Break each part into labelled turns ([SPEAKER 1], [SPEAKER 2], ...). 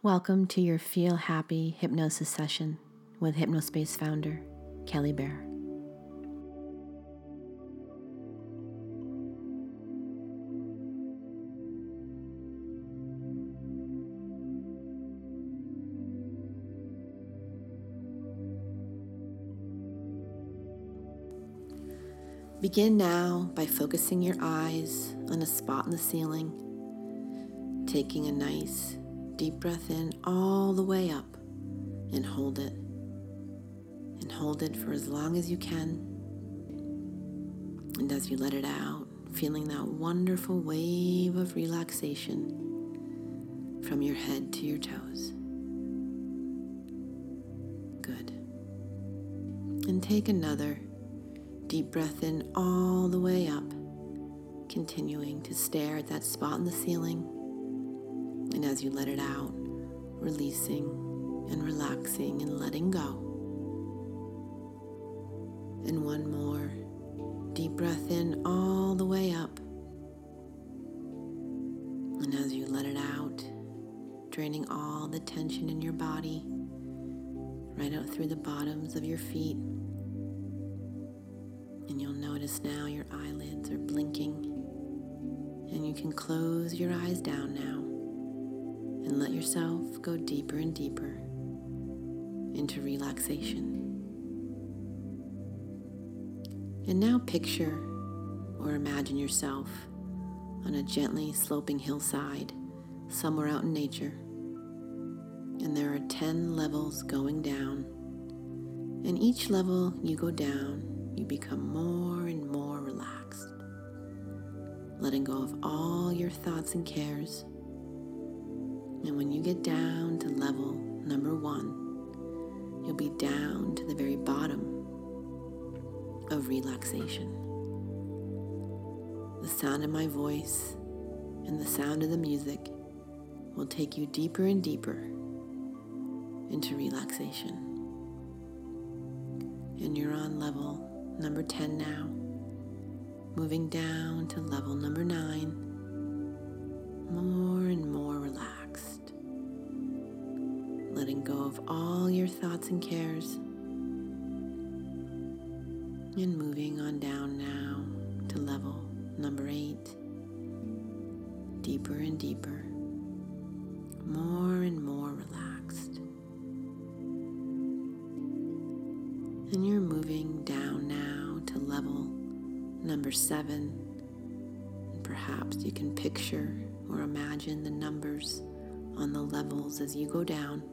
[SPEAKER 1] Welcome to your Feel Happy hypnosis session with Hypnospace founder, Kelly Bear. Begin now by focusing your eyes on a spot in the ceiling, taking a nice deep breath in all the way up and hold it. And hold it for as long as you can. And as you let it out, feeling that wonderful wave of relaxation from your head to your toes. Good. And take another deep breath in all the way up, continuing to stare at that spot in the ceiling. And as you let it out, releasing and relaxing and letting go. And one more deep breath in all the way up. And as you let it out, draining all the tension in your body, right out through the bottoms of your feet. And you'll notice now your eyelids are blinking. And you can close your eyes down now and let yourself go deeper and deeper into relaxation. And now picture or imagine yourself on a gently sloping hillside somewhere out in nature. And there are 10 levels going down. And each level you go down, you become more and more relaxed, letting go of all your thoughts and cares. And when you get down to level number 1, you'll be down to the very bottom of relaxation. The sound of my voice and the sound of the music will take you deeper and deeper into relaxation. And you're on level number 10 now, moving down to level number 9, more and more relaxed, letting go of all your thoughts and cares, and moving on down now to level number 8, deeper and deeper, more and more relaxed. And you're moving down now to level number 7. And perhaps you can picture or imagine the numbers on the levels as you go down,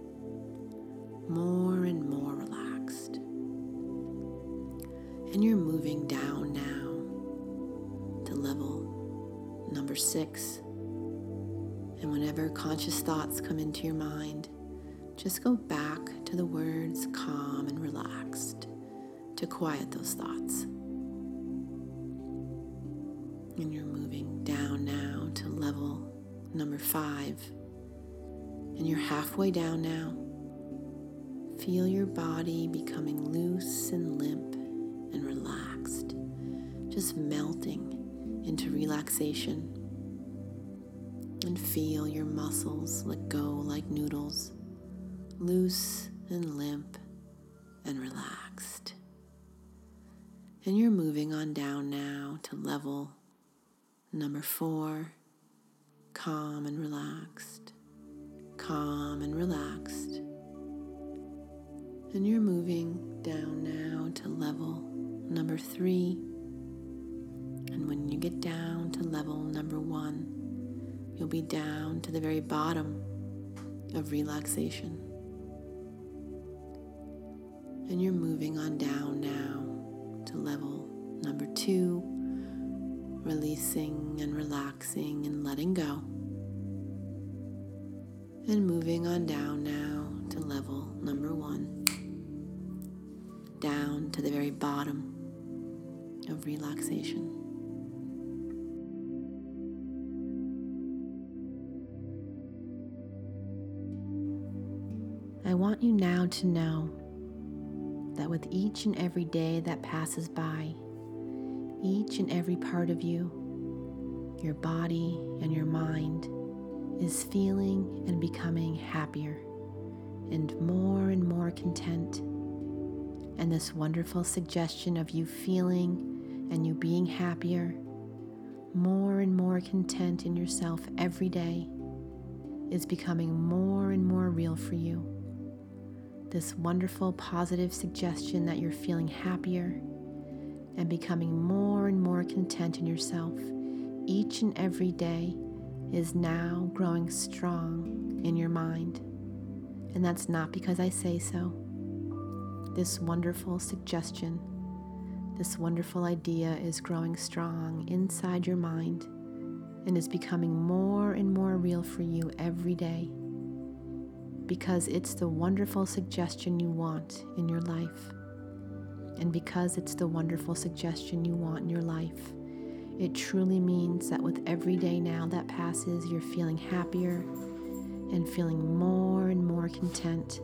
[SPEAKER 1] more and more relaxed. And you're moving down now to level number 6. And whenever conscious thoughts come into your mind, just go back to the words calm and relaxed to quiet those thoughts. And you're moving down now to level number 5. And you're halfway down now. Feel your body becoming loose and limp and relaxed, just melting into relaxation. And feel your muscles let go like noodles, loose and limp and relaxed. And you're moving on down now to level number 4, calm and relaxed, calm and relaxed. And you're moving down now to level number 3. And when you get down to level number 1, you'll be down to the very bottom of relaxation. And you're moving on down now to level number 2, releasing and relaxing and letting go. And moving on down now to level number 1, down to the very bottom of relaxation. I want you now to know that with each and every day that passes by, each and every part of you, your body and your mind, is feeling and becoming happier and more content. And this wonderful suggestion of you feeling and you being happier, more and more content in yourself every day, is becoming more and more real for you. This wonderful positive suggestion that you're feeling happier and becoming more and more content in yourself each and every day is now growing strong in your mind. And that's not because I say so. This wonderful suggestion, this wonderful idea is growing strong inside your mind and is becoming more and more real for you every day, because it's the wonderful suggestion you want in your life. And because it's the wonderful suggestion you want in your life, it truly means that with every day now that passes, you're feeling happier and feeling more and more content.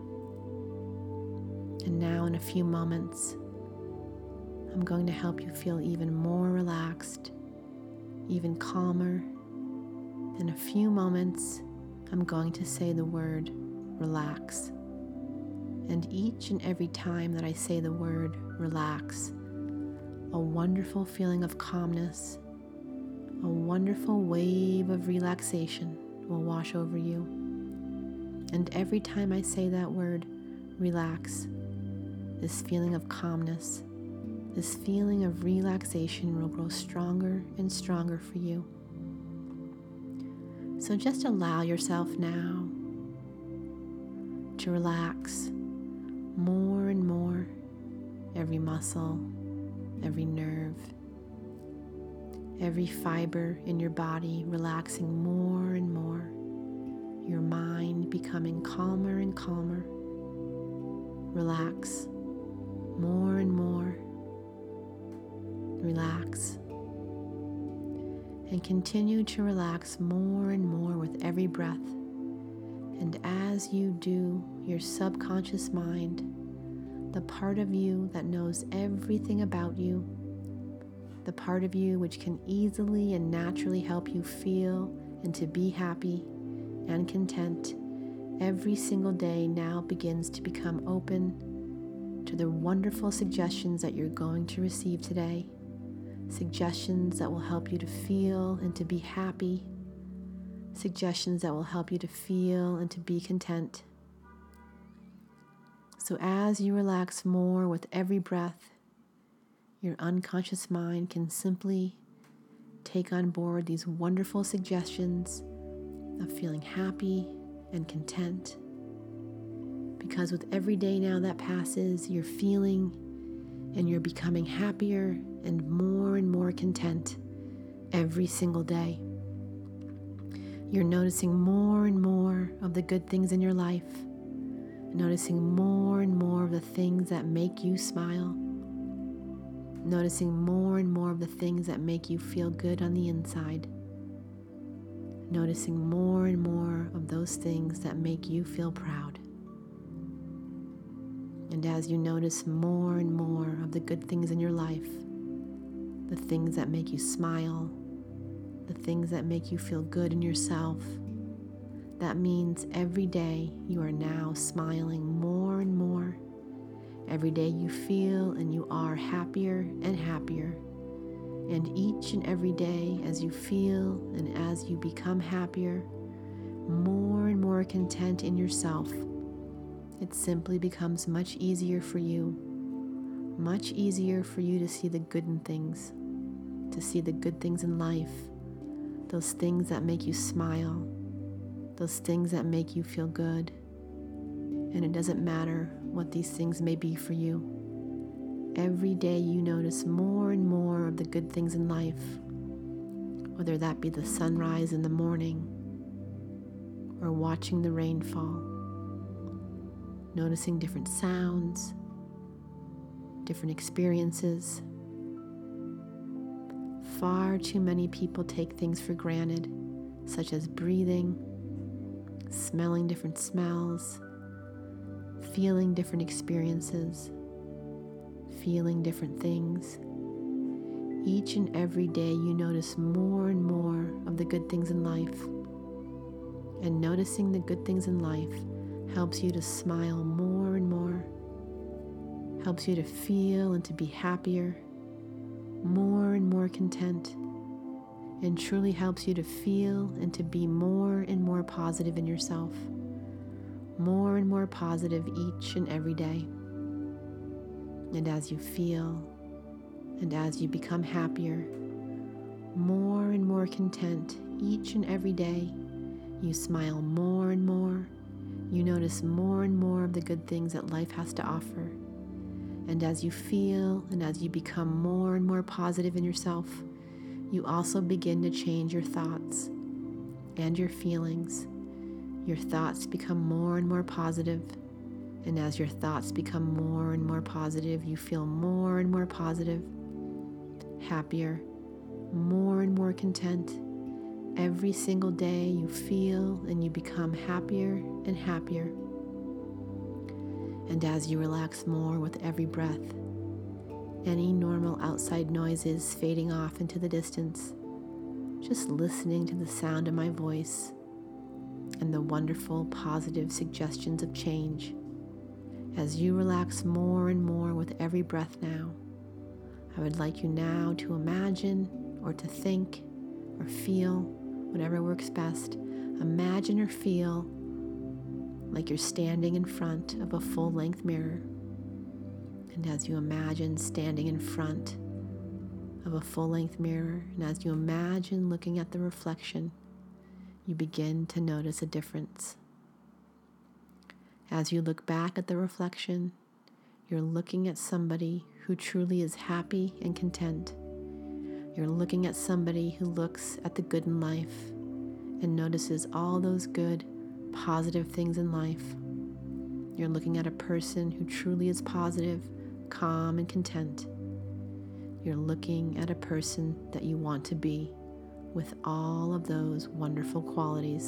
[SPEAKER 1] And now in a few moments, I'm going to help you feel even more relaxed, even calmer. In a few moments, I'm going to say the word relax. And each and every time that I say the word relax, a wonderful feeling of calmness, a wonderful wave of relaxation will wash over you. And every time I say that word relax, this feeling of calmness, this feeling of relaxation will grow stronger and stronger for you. So just allow yourself now to relax more and more, every muscle, every nerve, every fiber in your body relaxing more and more, your mind becoming calmer and calmer. Relax more and more. Relax. And continue to relax more and more with every breath. And as you do, your subconscious mind, the part of you that knows everything about you, the part of you which can easily and naturally help you feel and to be happy and content, every single day now begins to become open to the wonderful suggestions that you're going to receive today. Suggestions that will help you to feel and to be happy. Suggestions that will help you to feel and to be content. So as you relax more with every breath, your unconscious mind can simply take on board these wonderful suggestions of feeling happy and content. Because with every day now that passes, you're feeling and you're becoming happier and more content every single day. You're noticing more and more of the good things in your life, noticing more and more of the things that make you smile, noticing more and more of the things that make you feel good on the inside, noticing more and more of those things that make you feel proud. And as you notice more and more of the good things in your life, the things that make you smile, the things that make you feel good in yourself, that means every day you are now smiling more and more. Every day you feel and you are happier and happier. And each and every day as you feel and as you become happier, more and more content in yourself, it simply becomes much easier for you to see the good in things, to see the good things in life, those things that make you smile, those things that make you feel good. And it doesn't matter what these things may be for you. Every day you notice more and more of the good things in life, whether that be the sunrise in the morning or watching the rain fall, noticing different sounds, different experiences. Far too many people take things for granted, such as breathing, smelling different smells, feeling different experiences, feeling different things. Each and every day you notice more and more of the good things in life. And noticing the good things in life helps you to smile more and more, helps you to feel and to be happier, more and more content, and truly helps you to feel and to be more and more positive in yourself, more and more positive each and every day. And as you feel and as you become happier, more and more content each and every day, you smile more and more, you notice more and more of the good things that life has to offer. And as you feel and as you become more and more positive in yourself, you also begin to change your thoughts and your feelings. Your thoughts become more and more positive, and as your thoughts become more and more positive, you feel more and more positive, happier, more and more content. Every single day you feel and you become happier and happier. And as you relax more with every breath, any normal outside noises fading off into the distance, just listening to the sound of my voice and the wonderful positive suggestions of change. As you relax more and more with every breath now, I would like you now to imagine or to think or feel, whatever works best. Imagine or feel like you're standing in front of a full-length mirror. And as you imagine standing in front of a full-length mirror, and as you imagine looking at the reflection, you begin to notice a difference. As you look back at the reflection, you're looking at somebody who truly is happy and content. You're looking at somebody who looks at the good in life and notices all those good, positive things in life. You're looking at a person who truly is positive, calm, and content. You're looking at a person that you want to be with all of those wonderful qualities.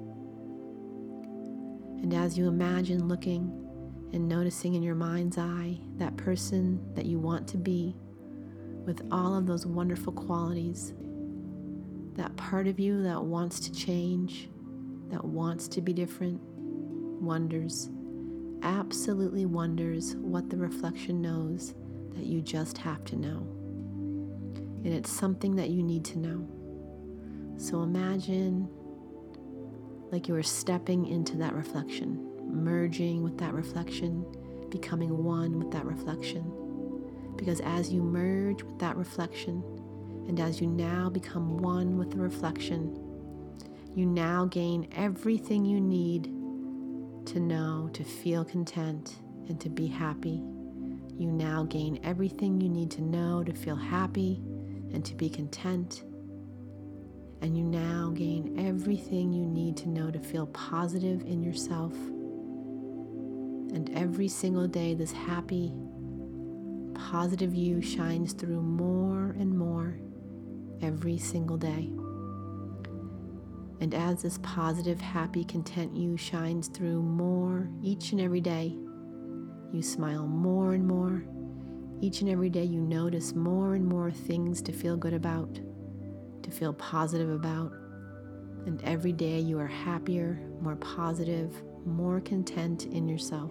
[SPEAKER 1] And as you imagine looking and noticing in your mind's eye that person that you want to be with all of those wonderful qualities, that part of you that wants to change, that wants to be different, wonders, absolutely wonders what the reflection knows that you just have to know. And it's something that you need to know. So imagine like you are stepping into that reflection, merging with that reflection, becoming one with that reflection. Because as you merge with that reflection, and as you now become one with the reflection, you now gain everything you need to know, to feel content, and to be happy. You now gain everything you need to know to feel happy and to be content. And you now gain everything you need to know to feel positive in yourself. And every single day, this happy, positive you shines through more and more every single day. And as this positive, happy, content you shines through more each and every day, you smile more and more. Each and every day you notice more and more things to feel good about, to feel positive about. And every day you are happier, more positive, more content in yourself.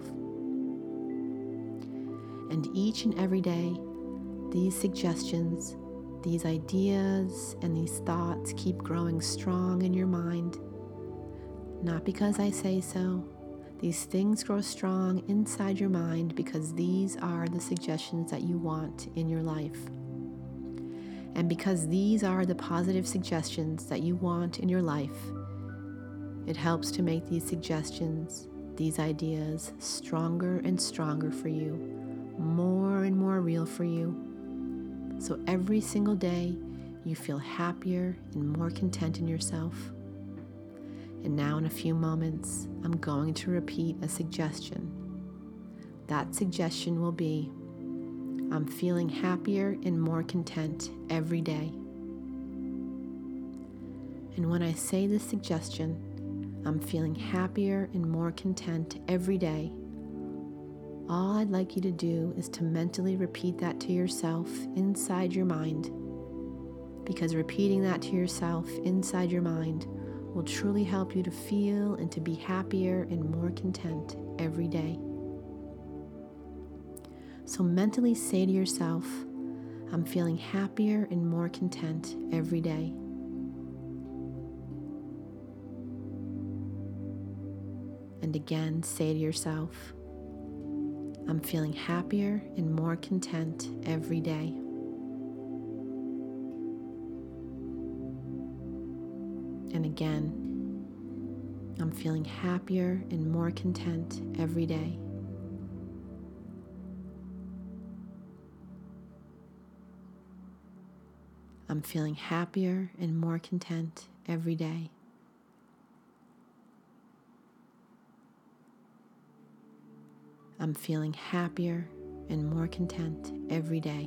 [SPEAKER 1] And each and every day, these suggestions, these ideas, and these thoughts keep growing strong in your mind. Not because I say so. These things grow strong inside your mind because these are the suggestions that you want in your life. And because these are the positive suggestions that you want in your life, it helps to make these suggestions, these ideas, stronger and stronger for you, more and more real for you. So every single day, you feel happier and more content in yourself. And now in a few moments, I'm going to repeat a suggestion. That suggestion will be, I'm feeling happier and more content every day. And when I say this suggestion, I'm feeling happier and more content every day, all I'd like you to do is to mentally repeat that to yourself inside your mind. Because repeating that to yourself inside your mind will truly help you to feel and to be happier and more content every day. So mentally say to yourself, I'm feeling happier and more content every day. And again, say to yourself, I'm feeling happier and more content every day. And again, I'm feeling happier and more content every day. I'm feeling happier and more content every day. I'm feeling happier and more content every day.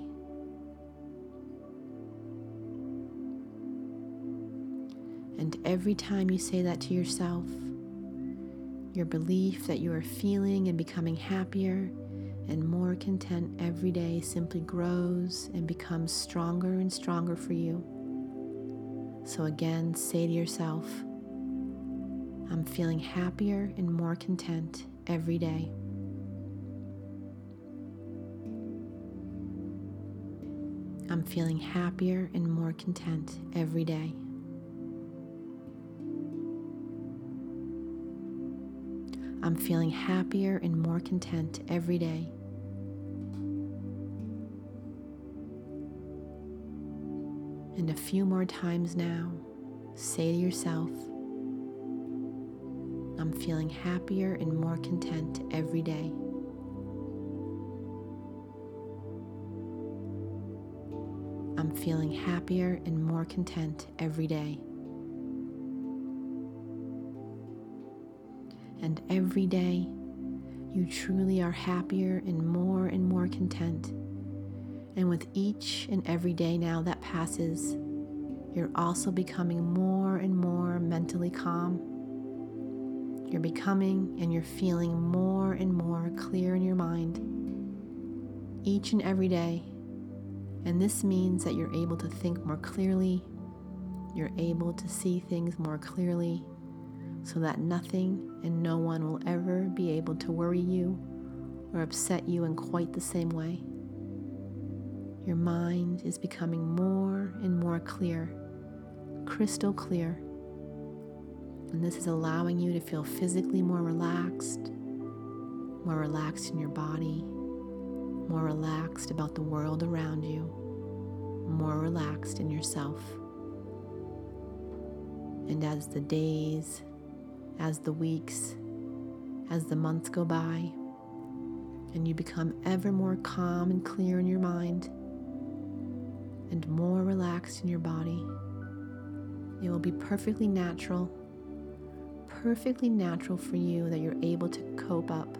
[SPEAKER 1] And every time you say that to yourself, your belief that you are feeling and becoming happier and more content every day simply grows and becomes stronger and stronger for you. So again, say to yourself, I'm feeling happier and more content every day. I'm feeling happier and more content every day. I'm feeling happier and more content every day. And a few more times now, say to yourself, I'm feeling happier and more content every day. I'm feeling happier and more content every day. And every day, you truly are happier and more content. And with each and every day now that passes, you're also becoming more and more mentally calm. You're becoming and you're feeling more and more clear in your mind each and every day. And this means that you're able to think more clearly. You're able to see things more clearly so that nothing and no one will ever be able to worry you or upset you in quite the same way. Your mind is becoming more and more clear, crystal clear. And this is allowing you to feel physically more relaxed in your body, more relaxed about the world around you, more relaxed in yourself. And as the days, as the weeks, as the months go by, and you become ever more calm and clear in your mind, and more relaxed in your body, it will be perfectly natural for you that you're able to cope up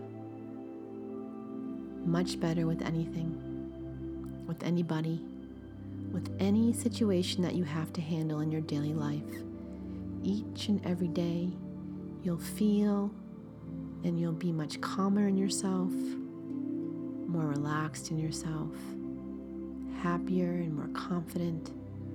[SPEAKER 1] much better with anything, with anybody, with any situation that you have to handle in your daily life. Each and every day, you'll feel and you'll be much calmer in yourself, more relaxed in yourself, happier and more confident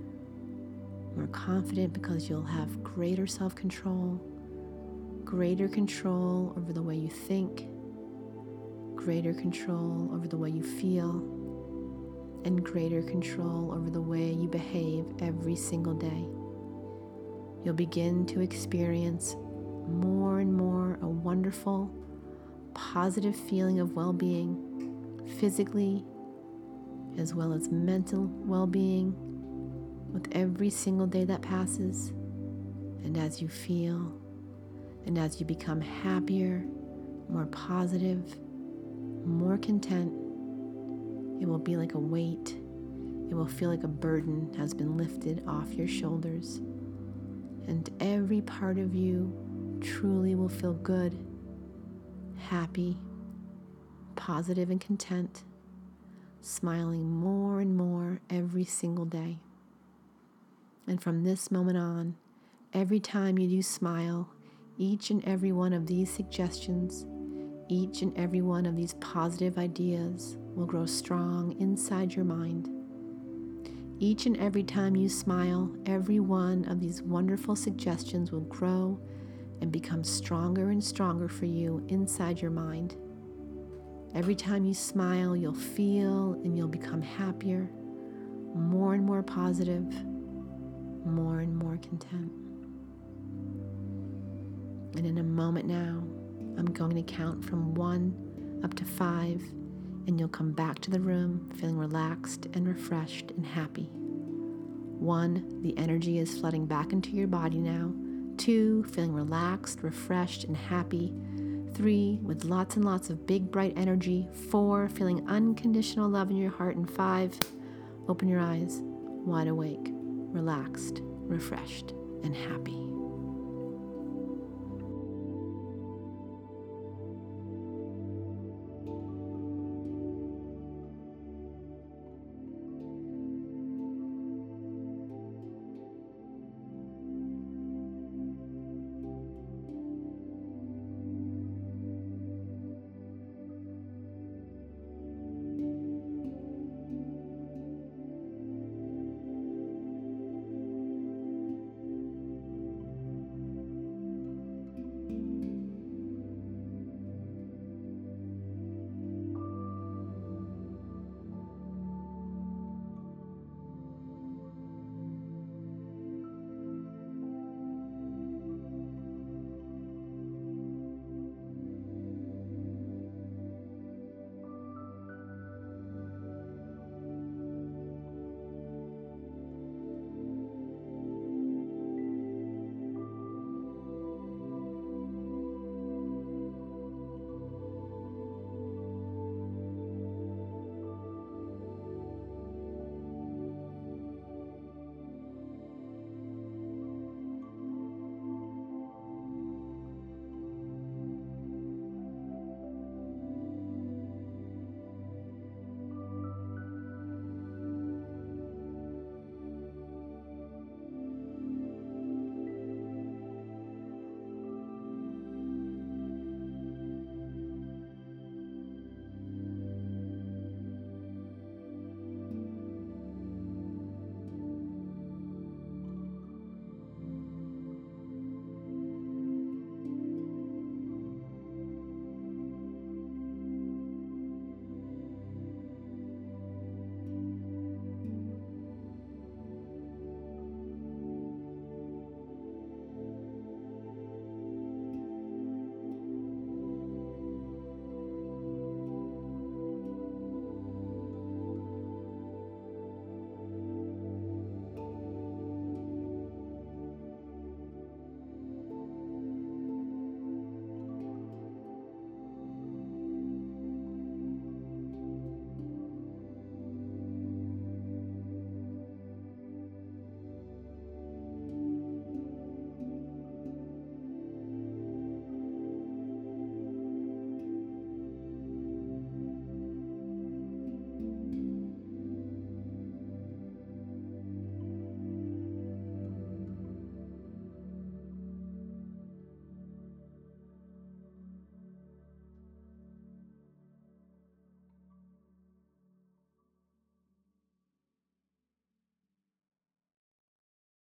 [SPEAKER 1] because you'll have greater self-control, greater control over the way you think, greater control over the way you feel, and greater control over the way you behave every single day. You'll begin to experience more and more a wonderful, positive feeling of well-being, physically as well as mental well-being, with every single day that passes. And as you feel, and as you become happier, more positive, more content, it will be like a weight. It will feel like a burden has been lifted off your shoulders. And every part of you truly will feel good, happy, positive and content, smiling more and more every single day. And from this moment on, every time you do smile, each and every one of these suggestions, each and every one of these positive ideas will grow strong inside your mind. Each and every time you smile, every one of these wonderful suggestions will grow and become stronger and stronger for you inside your mind. Every time you smile, you'll feel and you'll become happier, more and more positive, more and more content. And in a moment now, I'm going to count from 1 up to 5, and you'll come back to the room feeling relaxed and refreshed and happy. 1, the energy is flooding back into your body now. 2, feeling relaxed, refreshed, and happy. 3, with lots and lots of big, bright energy. 4, feeling unconditional love in your heart. And 5, open your eyes, wide awake, relaxed, refreshed, and happy.